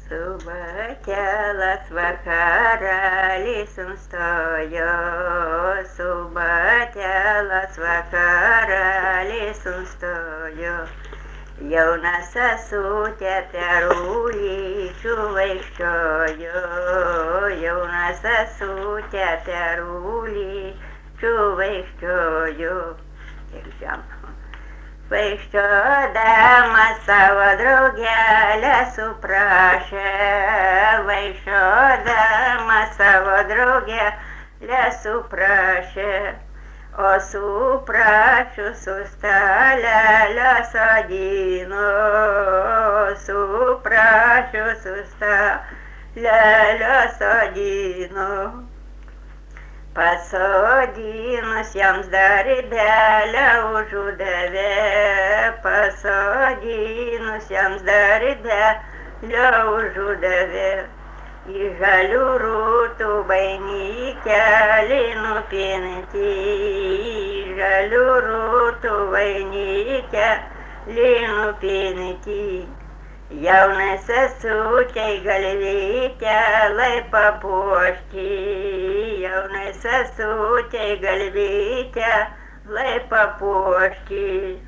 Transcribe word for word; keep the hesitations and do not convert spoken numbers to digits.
Su batelas vakarėlis stojo, su batelas vakarėlis stojo. Jauna sesutė per ulyčių vaikščiojo, jauna sesutė per ulyčių vaikščiojo. Ir žemė. Vaikščiodama savo draugelę suprašė, vaikščiodama savo draugelę suprašė, o suprašius stalelę sodino, suprašius stalelę sodino. Pasodinus jiems darbelę užudavė, pasodinus jiems darbelę užudavė. Į žalių rūtų vainikelį nupinti, į žalių rūtų vainikelį nupinti. Jaunai sesutei galvytelę papuošti, jaunai sesutei galvytelę papuošti.